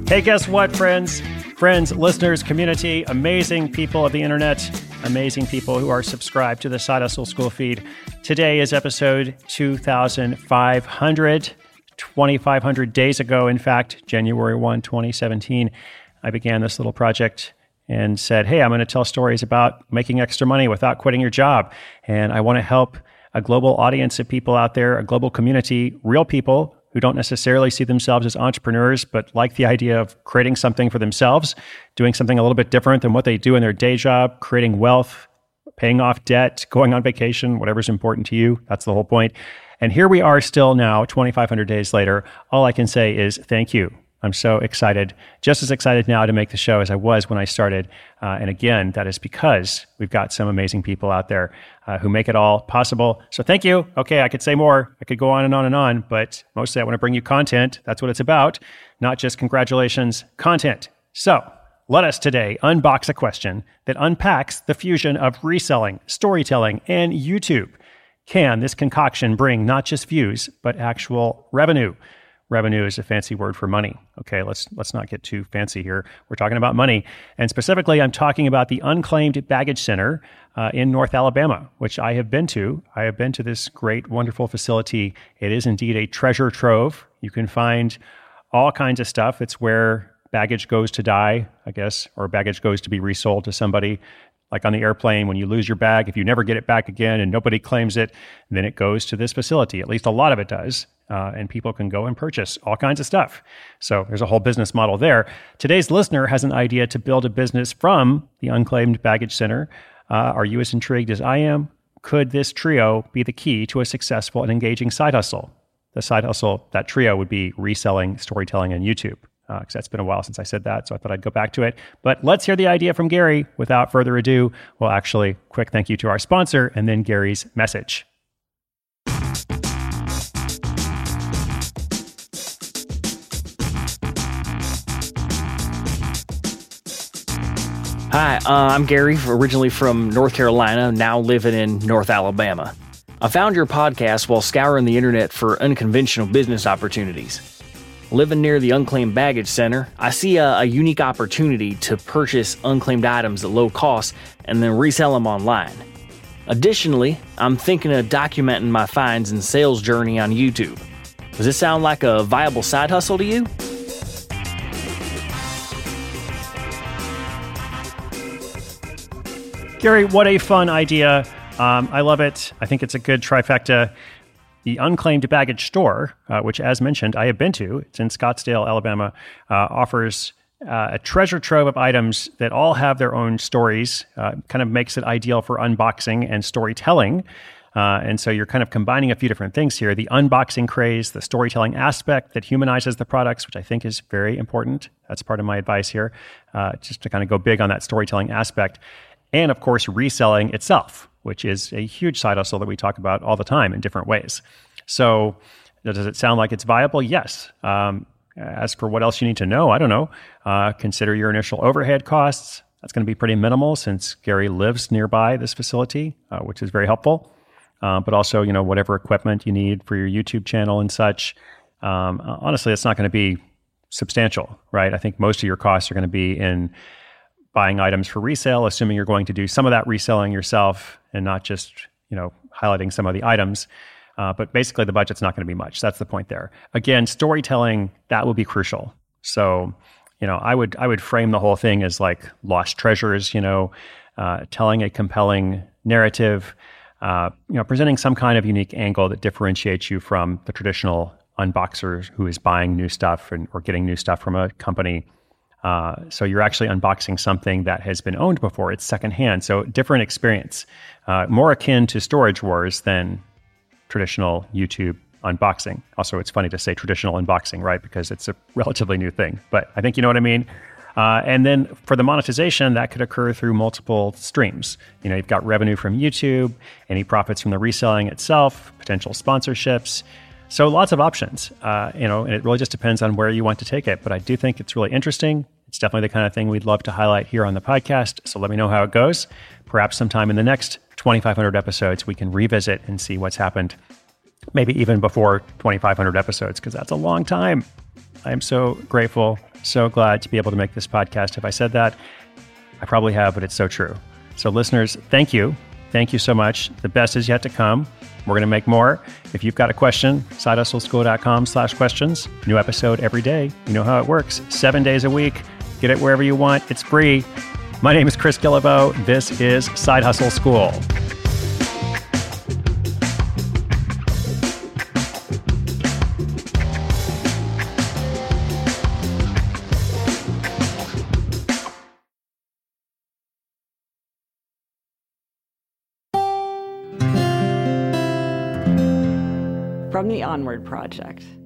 Hey, guess what, friends? Friends, listeners, community, amazing people of the internet, amazing people who are subscribed to the Side Hustle School feed. Today is episode 2500. 2,500 days ago, in fact, January 1, 2017, I began this little project and said, hey, I'm going to tell stories about making extra money without quitting your job. And I want to help a global audience of people out there, a global community, real people who don't necessarily see themselves as entrepreneurs, but like the idea of creating something for themselves, doing something a little bit different than what they do in their day job, creating wealth, paying off debt, going on vacation, whatever's important to you. That's the whole point. And here we are still now, 2,500 days later. All I can say is thank you. I'm so excited, just as excited now to make the show as I was when I started. And again, that is because we've got some amazing people out there who make it all possible. So thank you. Okay, I could say more. I could go on and on and on, but mostly I want to bring you content. That's what it's about, not just congratulations, content. So let us today unbox a question that unpacks the fusion of reselling, storytelling, and YouTube. Can this concoction bring not just views, but actual revenue? Revenue is a fancy word for money. Okay, let's not get too fancy here. We're talking about money. And specifically, I'm talking about the Unclaimed Baggage Center in North Alabama, which I have been to. I have been to this great, wonderful facility. It is indeed a treasure trove. You can find all kinds of stuff. It's where baggage goes to die, I guess, or baggage goes to be resold to somebody. Like on the airplane, when you lose your bag, if you never get it back again and nobody claims it, then it goes to this facility. At least a lot of it does. And people can go and purchase all kinds of stuff. So there's a whole business model there. Today's listener has an idea to build a business from the Unclaimed Baggage Center. Are you as intrigued as I am? Could this trio be the key to a successful and engaging side hustle? The side hustle, that trio would be reselling, storytelling, and YouTube. Because that's been a while since I said that, so I thought I'd go back to it. But let's hear the idea from Gary. Without further ado, well, actually, quick thank you to our sponsor, and then Gary's message. Hi, I'm Gary, originally from North Carolina, now living in North Alabama. I found your podcast while scouring the internet for unconventional business opportunities. Living near the Unclaimed Baggage Center, I see a unique opportunity to purchase unclaimed items at low cost and then resell them online. Additionally, I'm thinking of documenting my finds and sales journey on YouTube. Does this sound like a viable side hustle to you? Gary, what a fun idea. I love it. I think it's a good trifecta. The Unclaimed Baggage Store, which, as mentioned, I have been to, it's in Scottsdale, Alabama, offers a treasure trove of items that all have their own stories, kind of makes it ideal for unboxing and storytelling. And so you're kind of combining a few different things here. The unboxing craze, the storytelling aspect that humanizes the products, which I think is very important. That's part of my advice here, just to kind of go big on that storytelling aspect. And of course, reselling itself, which is a huge side hustle that we talk about all the time in different ways. So does it sound like it's viable? Yes. As for what else you need to know, I don't know. Consider your initial overhead costs. That's going to be pretty minimal since Gary lives nearby this facility, which is very helpful. But also, whatever equipment you need for your YouTube channel and such. Honestly, it's not going to be substantial, right? I think most of your costs are going to be in buying items for resale, assuming you're going to do some of that reselling yourself and not just, highlighting some of the items. But basically the budget's not going to be much. That's the point there. Again, storytelling, that will be crucial. So, I would frame the whole thing as like lost treasures, telling a compelling narrative, presenting some kind of unique angle that differentiates you from the traditional unboxer who is buying new stuff or getting new stuff from a company. So you're actually unboxing something that has been owned before. It's secondhand. So different experience, more akin to Storage Wars than traditional YouTube unboxing. Also, it's funny to say traditional unboxing, right? Because it's a relatively new thing, but I think you know what I mean. And then for the monetization, that could occur through multiple streams. You've got revenue from YouTube, any profits from the reselling itself, potential sponsorships. So lots of options, and it really just depends on where you want to take it. But I do think it's really interesting. It's definitely the kind of thing we'd love to highlight here on the podcast. So let me know how it goes. Perhaps sometime in the next 2,500 episodes, we can revisit and see what's happened. Maybe even before 2,500 episodes, because that's a long time. I am so grateful, so glad to be able to make this podcast. If I said that, I probably have, but it's so true. So listeners, thank you. Thank you so much. The best is yet to come. We're going to make more. If you've got a question, sidehustleschool.com/questions. New episode every day. You know how it works. 7 days a week. Get it wherever you want. It's free. My name is Chris Guillebeau. This is Side Hustle School. From the Onward Project.